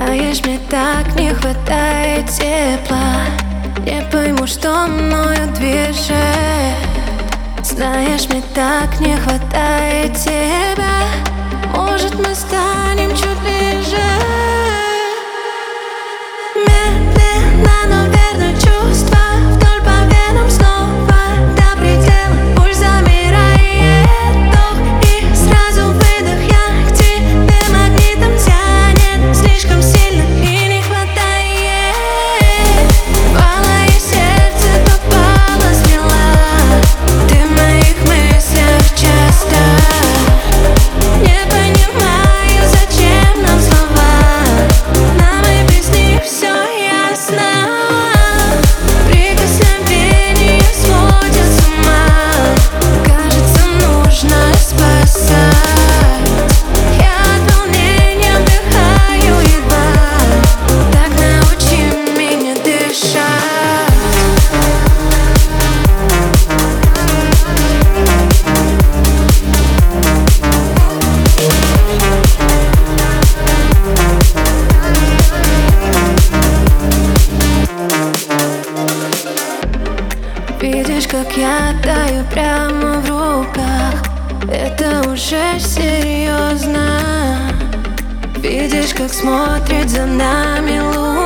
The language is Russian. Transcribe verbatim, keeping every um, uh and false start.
Знаешь, мне так не хватает тепла. Не пойму, что мною движет. Знаешь, мне так не хватает тебя. Может, мы станем чуть ближе. Медленно, но верно чувства вдоль по венам снова до предела. Пульс замирает, вдох и сразу выдох. Я к тебе магнитом тянет слишком сильно и не хватает. Пало и сердце попало смело. Ты в моих мыслях часто. Не понимаю, зачем нам слова. Нам и без них все ясно. Прикосновения сводят с ума. Кажется, нужно спасать. Я от волнения вдыхаю едва. Так научи меня дышать. Видишь, как я таю прямо в руках. Это уже серьезно. Видишь, как смотрит за нами луна.